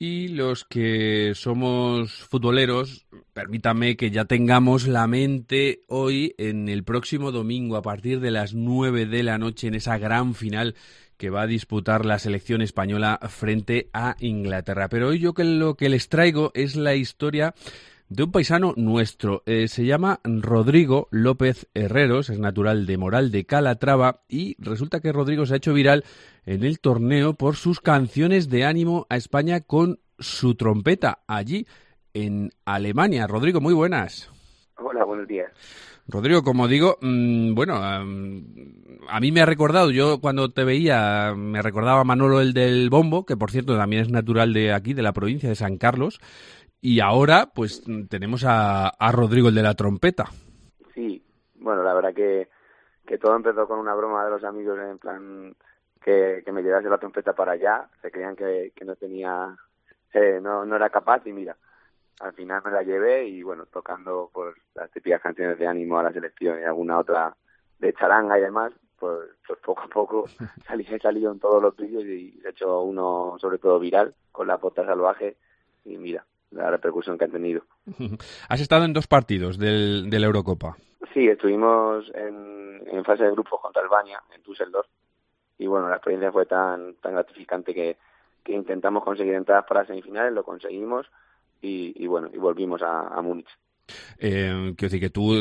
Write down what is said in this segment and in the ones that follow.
Y los que somos futboleros, permítame que ya tengamos la mente hoy en el próximo domingo a partir de las 9 de la noche en esa gran final que va a disputar la selección española frente a Inglaterra. Pero hoy yo lo que les traigo es la historia de un paisano nuestro. Se llama Rodrigo López Herreros, es natural de Moral de Calatrava y resulta que Rodrigo se ha hecho viral en el torneo por sus canciones de ánimo a España con su trompeta allí en Alemania. Rodrigo, muy buenas. Hola, buenos días. Rodrigo, como digo, a mí me ha recordado, yo cuando te veía, me recordaba a Manolo el del bombo, que por cierto también es natural de aquí, de la provincia de San Carlos, y ahora pues tenemos a Rodrigo el de la trompeta. Sí, bueno, la verdad que todo empezó con una broma de los amigos en plan que me llevase la trompeta para allá, se creían que no tenía, no era capaz y mira, al final me la llevé y bueno, tocando pues las típicas canciones de ánimo a la selección y alguna otra de charanga y demás, pues poco a poco he salido en todos los vídeos y he hecho uno sobre todo viral con la pota salvaje y mira la repercusión que han tenido. Has estado en 2 partidos de la Eurocopa. Sí, estuvimos en fase de grupos contra Albania, en Düsseldorf, y bueno, la experiencia fue tan gratificante que intentamos conseguir entradas para las semifinales, lo conseguimos, y bueno, y volvimos a Múnich. Quiero decir que tú,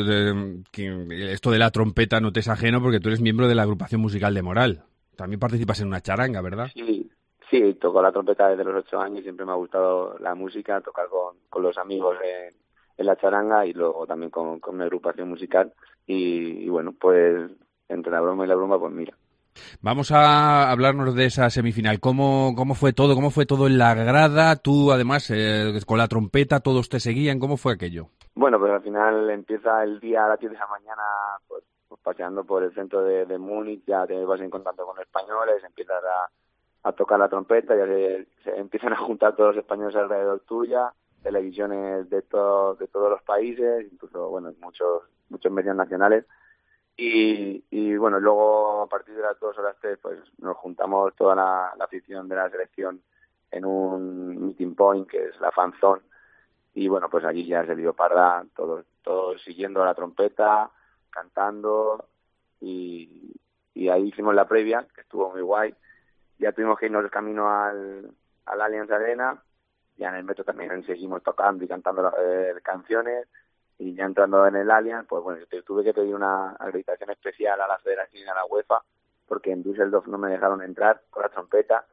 que esto de la trompeta no te es ajeno porque tú eres miembro de la agrupación musical de Moral. También participas en una charanga, ¿verdad? Sí, toco la trompeta desde los 8 años, siempre me ha gustado la música, tocar con los amigos en la charanga y luego también con mi agrupación musical y bueno, pues entre la broma y la broma, pues mira. Vamos a hablarnos de esa semifinal. ¿Cómo fue todo? ¿Cómo fue todo en la grada? Tú, además, con la trompeta, todos te seguían. ¿Cómo fue aquello? Bueno, pues al final empieza el día a las 10 de la mañana, pues paseando por el centro de Múnich, ya te vas en contacto con españoles, empiezas a tocar la trompeta, ya se empiezan a juntar todos los españoles alrededor tuya, televisiones de todos los países, incluso, bueno, muchos medios nacionales. Y bueno, luego a partir de las 2 o las 3 pues nos juntamos toda la afición de la selección en un meeting point que es la fan zone y bueno, pues allí ya se dio parda, todos siguiendo la trompeta, cantando y ahí hicimos la previa, que estuvo muy guay. Ya tuvimos que irnos de camino al Allianz Arena, ya en el metro también seguimos tocando y cantando canciones. Y ya entrando en el Allianz, pues bueno, tuve que pedir una acreditación especial a la Federación y a la UEFA, porque en Düsseldorf no me dejaron entrar con la trompeta,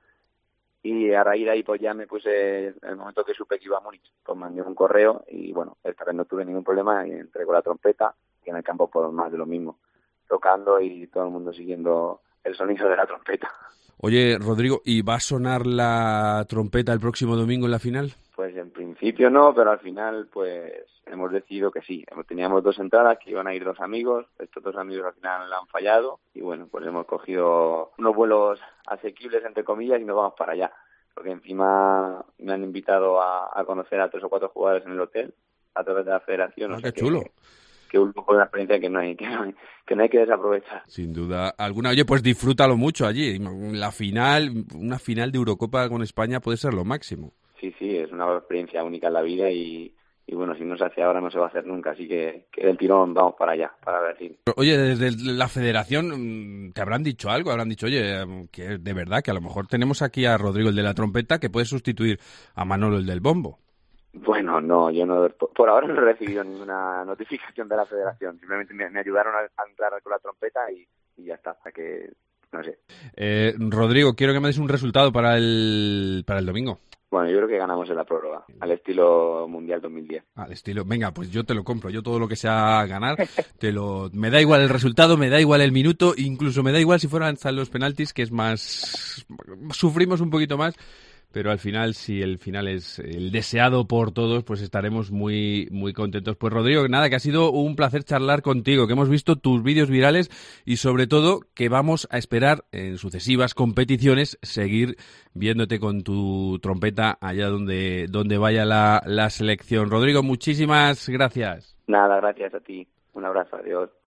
y a raíz de ahí pues ya me puse, en el momento que supe que iba a Múnich, pues mandé un correo, y bueno, esta vez no tuve ningún problema, y entré con la trompeta, y en el campo pues más de lo mismo, tocando y todo el mundo siguiendo el sonido de la trompeta. Oye, Rodrigo, ¿y va a sonar la trompeta el próximo domingo en la final? Pues en principio no, pero al final pues hemos decidido que sí. Teníamos 2 entradas, que iban a ir 2 amigos, estos 2 amigos al final han fallado y bueno, pues hemos cogido unos vuelos asequibles entre comillas y nos vamos para allá. Porque encima me han invitado a conocer a 3 o 4 jugadores en el hotel a través de la federación. ¡Qué chulo! Que un poco de una experiencia que no hay que desaprovechar. Sin duda alguna. Oye, pues disfrútalo mucho allí. La final, una final de Eurocopa con España puede ser lo máximo. Sí, es una experiencia única en la vida y bueno, si no se hace ahora no se va a hacer nunca, así que del tirón vamos para allá, para ver si... Oye, desde la federación te habrán dicho algo, habrán dicho, oye, que de verdad que a lo mejor tenemos aquí a Rodrigo el de la trompeta que puede sustituir a Manolo el del bombo. Bueno, no, yo no, por ahora no he recibido ninguna notificación de la federación, simplemente me ayudaron a entrar con la trompeta y ya está, hasta que, no sé. Rodrigo, quiero que me des un resultado para el domingo. Bueno, yo creo que ganamos en la prórroga, al estilo Mundial 2010. Al estilo, venga, pues yo te lo compro, yo todo lo que sea ganar, me da igual el resultado, me da igual el minuto, incluso me da igual si fueran hasta los penaltis, que es más, sufrimos un poquito más, pero al final, si el final es el deseado por todos, pues estaremos muy, muy contentos. Pues Rodrigo, nada, que ha sido un placer charlar contigo, que hemos visto tus vídeos virales y sobre todo que vamos a esperar en sucesivas competiciones seguir viéndote con tu trompeta allá donde vaya la selección. Rodrigo, muchísimas gracias. Nada, gracias a ti. Un abrazo, adiós.